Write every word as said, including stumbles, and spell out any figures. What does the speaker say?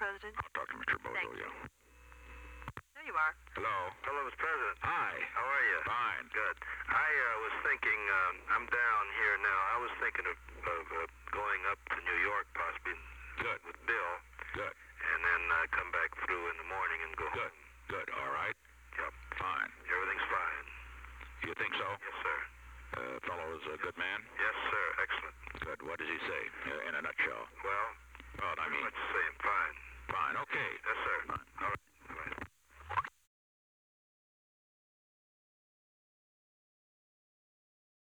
President? I'll talk to Mister Bozo, Thank you. yeah. There you are. Hello? Hello, Mister President. Hi. How are you? Fine. Good. I uh, was thinking, um, I'm down here now. I was thinking of, of uh, going up to New York, possibly Good. with Bill, Good. and then uh, come back through in the morning and go Good. home. Good. All right. Yep. Fine. Everything's fine. You think so? Yes, sir. Uh, fellow is a good man? Yes, sir. Excellent. Good. What does he say, uh, in a nutshell? Well,